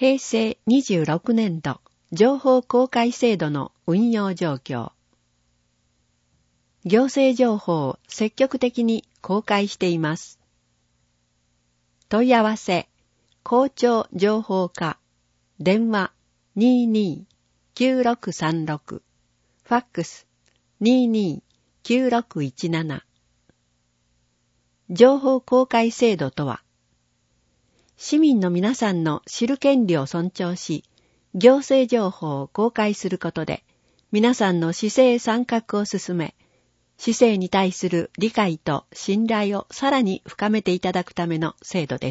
平成26年度情報公開制度の運用状況。行政情報を積極的に公開しています。問い合わせ、校長情報課、電話 22-9636、ファックス 22-9617。情報公開制度とは、市民の皆さんの知る権利を尊重し、行政情報を公開することで、皆さんの市政参画を進め、市政に対する理解と信頼をさらに深めていただくための制度です。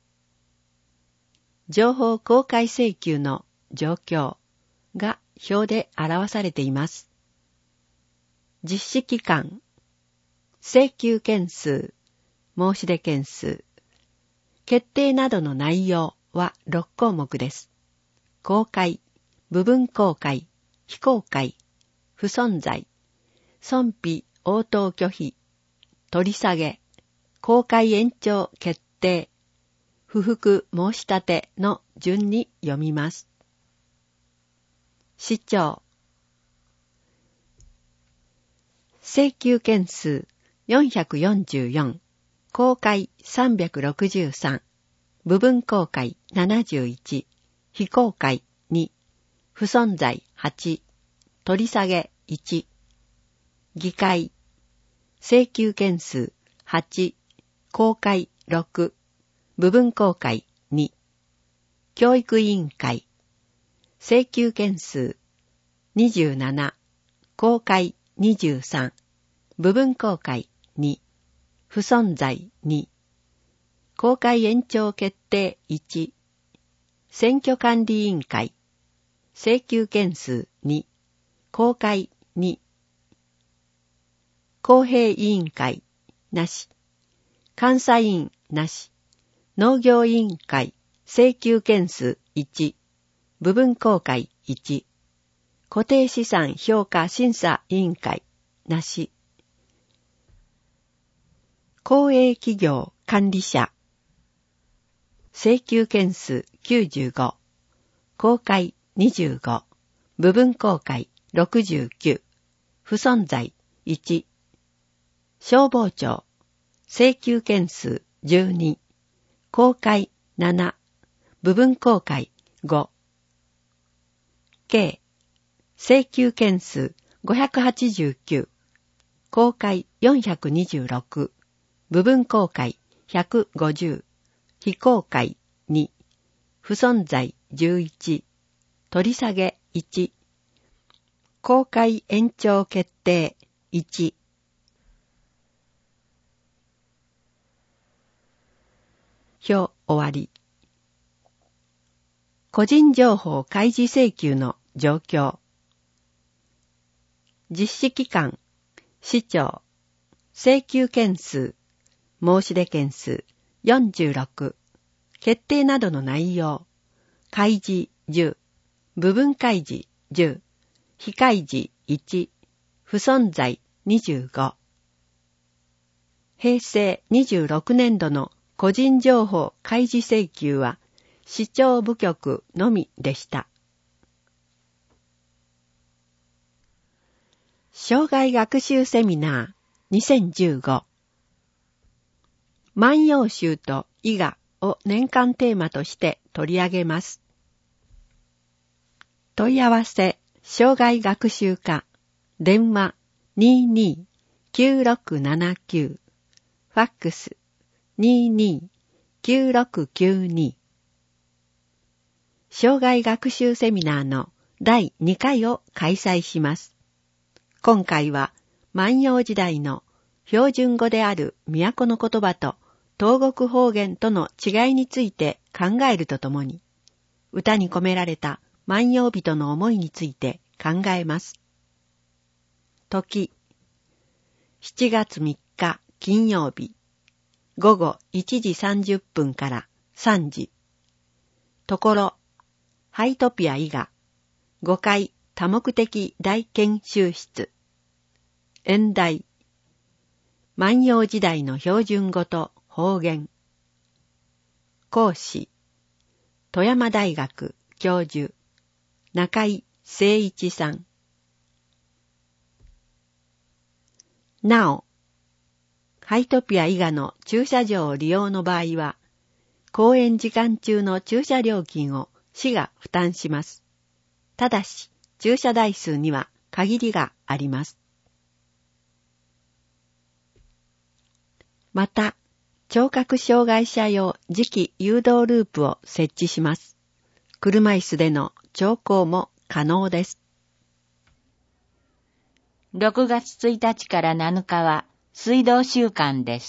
情報公開請求の状況が表で表されています。実施期間、請求件数、申し出件数、決定などの内容は6項目です。公開、部分公開、非公開、不存在、損否応答拒否、取り下げ、公開延長決定、不服申し立ての順に読みます。市長、請求件数444、公開363、部分公開71、非公開2、不存在8、取り下げ1、議会、請求件数8、公開6、部分公開2、教育委員会、請求件数27、公開23、部分公開2、不存在2、公開延長決定1、選挙管理委員会、請求件数2、公開2、公平委員会、なし、監査委員なし、農業委員会、請求件数1、部分公開1、固定資産評価審査委員会、なし、公営企業管理者、請求件数95、公開25、部分公開69、不存在1、消防庁、請求件数12、公開7、部分公開5、計、請求件数589、公開426、部分公開150、非公開2、不存在11、取り下げ1、公開延長決定1。表終わり。個人情報開示請求の状況。実施期間、市長、請求件数、申し出件数46、決定などの内容、開示10、部分開示10、非開示1、不存在25。平成26年度の個人情報開示請求は市長部局のみでした。生涯学習セミナー2015。万葉集と伊賀を年間テーマとして取り上げます。問い合わせ、生涯学習課、電話22-9679、ファックス22-9692。生涯学習セミナーの第2回を開催します。今回は万葉時代の標準語である都の言葉と東国方言との違いについて考えるとともに、歌に込められた万葉人の思いについて考えます。時、7月3日金曜日、午後1時30分から3時。ところ、ハイトピア伊賀、5階多目的大研修室。演題、万葉時代の標準語と方言。講師、 富山大学教授中井誠一さん。なお、ハイトピア以外の駐車場を利用の場合は、公演時間中の駐車料金を市が負担します。ただし、駐車台数には限りがあります。また、聴覚障害者用磁気誘導ループを設置します。車椅子での聴講も可能です。 6月1日から7日は水道週間です。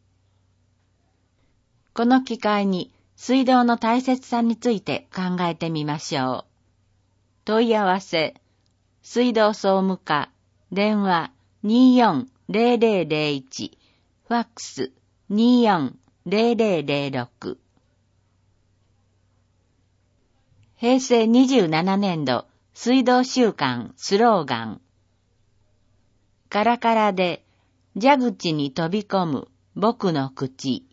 この機会に水道の大切さについて考えてみましょう。問い合わせ、水道総務課、電話 240001、ファックス 240006。平成27年度水道週間スローガン。カラカラで蛇口に飛び込む僕の口。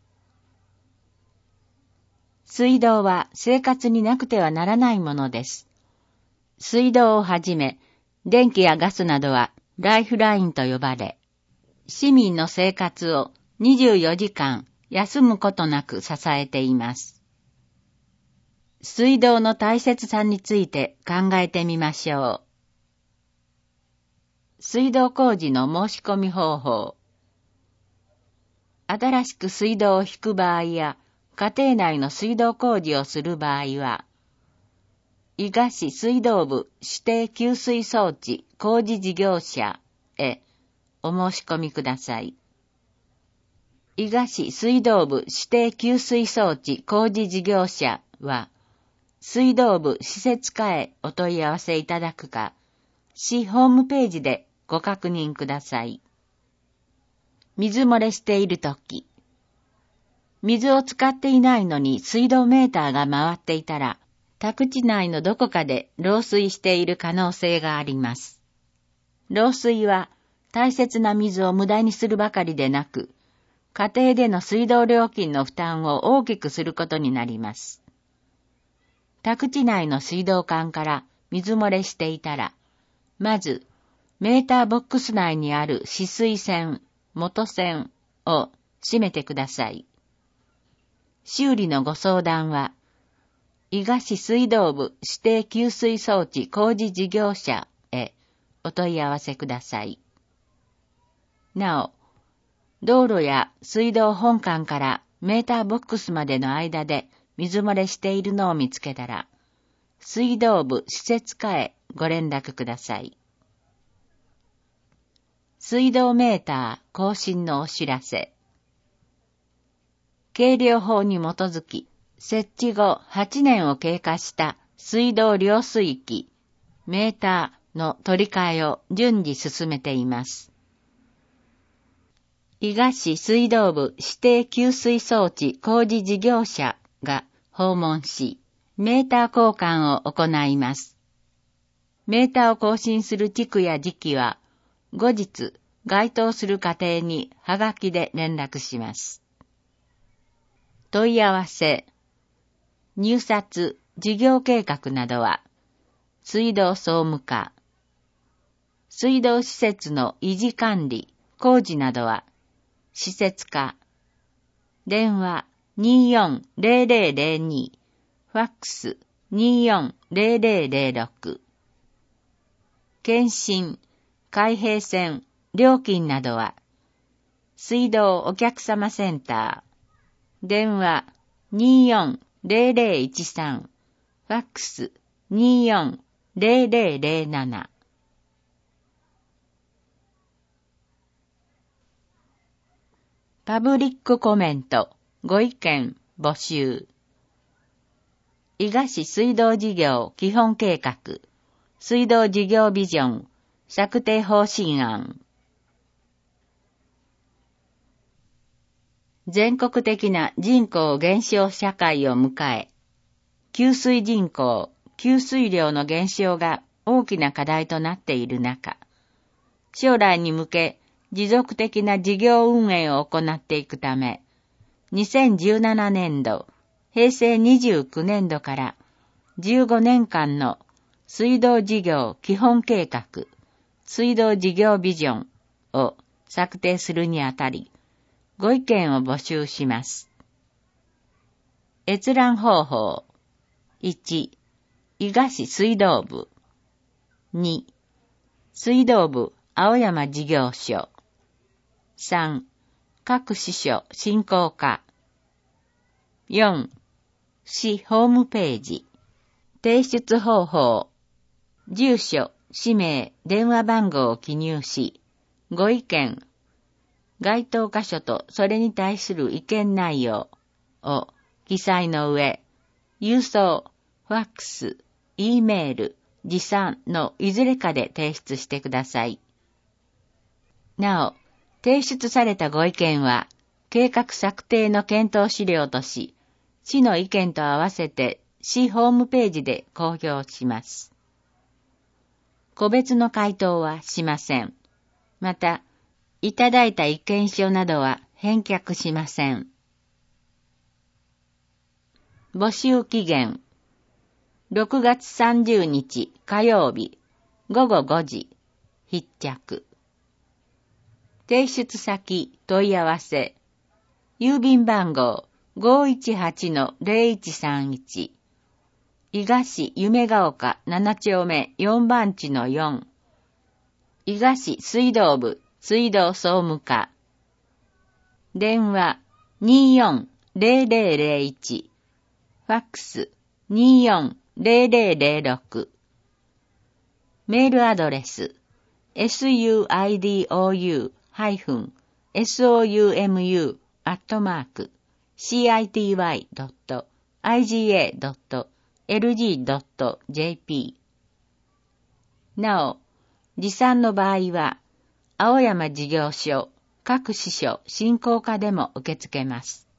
水道は生活になくてはならないものです。水道をはじめ、電気やガスなどはライフラインと呼ばれ、市民の生活を24時間休むことなく支えています。水道の大切さについて考えてみましょう。水道工事の申し込み方法。新しく水道を引く場合や、家庭内の水道工事をする場合は、伊賀市水道部指定給水装置工事事業者へお申し込みください。伊賀市水道部指定給水装置工事事業者は、水道部施設課へお問い合わせいただくか、市ホームページでご確認ください。水漏れしているとき、水を使っていないのに水道メーターが回っていたら、宅地内のどこかで漏水している可能性があります。漏水は大切な水を無駄にするばかりでなく、家庭での水道料金の負担を大きくすることになります。宅地内の水道管から水漏れしていたら、まず、メーターボックス内にある止水栓、元栓を閉めてください。修理のご相談は、伊賀市水道部指定給水装置工事事業者へお問い合わせください。なお、道路や水道本管からメーターボックスまでの間で水漏れしているのを見つけたら、水道部施設課へご連絡ください。水道メーター更新のお知らせ。計量法に基づき、設置後8年を経過した水道量水器、メーターの取り替えを順次進めています。伊賀市水道部指定給水装置工事事業者が訪問し、メーター交換を行います。メーターを更新する地区や時期は、後日、該当する家庭にはがきで連絡します。問い合わせ、入札、事業計画などは、水道総務課。水道施設の維持管理、工事などは、施設課。電話240002、ファックス240006。検診、開閉栓、料金などは、水道お客様センター、電話240013、ファックス240007。パブリックコメント、ご意見募集。伊賀市水道事業基本計画、水道事業ビジョン、策定方針案。全国的な人口減少社会を迎え、給水人口、給水量の減少が大きな課題となっている中、将来に向け持続的な事業運営を行っていくため、2017年度平成29年度から15年間の水道事業基本計画、水道事業ビジョンを策定するにあたり、ご意見を募集します。閲覧方法。1、伊賀市水道部。2、水道部青山事業所。3、各支所振興課。4、市ホームページ。提出方法。住所、氏名、電話番号を記入し、ご意見、該当箇所とそれに対する意見内容を記載の上、郵送、ファックス、Eメール、持参のいずれかで提出してください。なお、提出されたご意見は、計画策定の検討資料とし、市の意見と合わせて市ホームページで公表します。個別の回答はしません。また、いただいた意見書などは返却しません。募集期限。6月30日火曜日午後5時必着。提出先問い合わせ。郵便番号 518-0131 伊賀市夢ヶ丘7丁目4番地の4伊賀市水道部水道総務課電話 240001 ファックス 240006 メールアドレス suidoU-soumu@city.iga.lg.jp なお、持参の場合は、青山事業所、各支所振興課でも受け付けます。